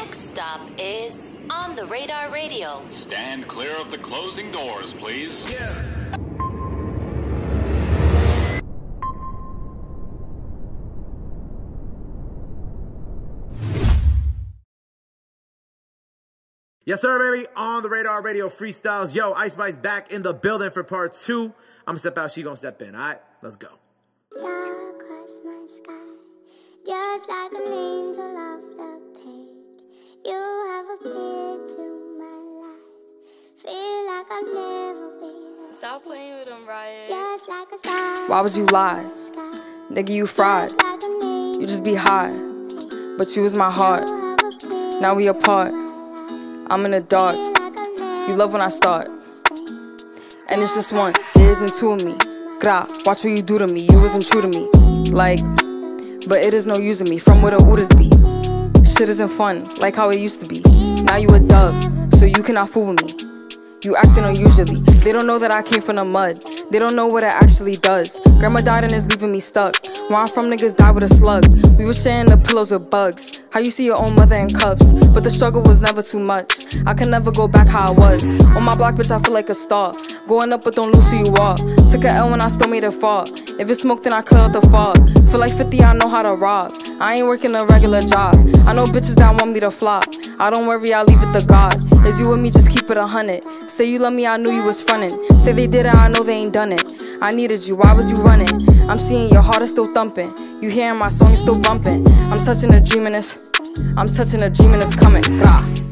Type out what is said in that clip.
next stop is On the Radar Radio. Stand clear of the closing doors, please. Yeah. Yes, sir, baby. On the Radar Radio freestyles. Yo, Ice Spice back in the building for part 2. I'm gonna step out, she gonna step in. All right, let's go. Star across my sky, just like an angel off the page. You have appeared to my life. Feel like I'll never be the Stop playing with them, Riot. Just like a star. Why would you lie? Nigga, you fried. You just be high. But you was my heart. Now we apart. I'm in the dark. You love when I start. And it's just one. There isn't two of me. Gra, watch what you do to me. You wasn't true to me. Like, but it is no use of me. From where the orders be. Shit isn't fun, like how it used to be. Now you a dub, so you cannot fool with me. You acting unusually. They don't know that I came from the mud. They don't know what it actually does. Grandma died and is leaving me stuck. Where I'm from, niggas die with a slug. We were sharing the pillows with bugs. How you see your own mother in cuffs? But the struggle was never too much. I can never go back how I was. On my block, bitch, I feel like a star. Going up, but don't lose who you are. Took a L when I still made it far. If it's smoke, then I clear out the fog. Feel like 50, I know how to rob. I ain't working a regular job. I know bitches that want me to flop. I don't worry, I leave it to God. Is you with me, just keep it 100. Say you love me, I knew you was frontin'. Say they did it, I know they ain't done it. I needed you, why was you running? I'm seeing your heart is still thumping. You hearing my song is still bumping. I'm touching a dream and it's coming. Blah.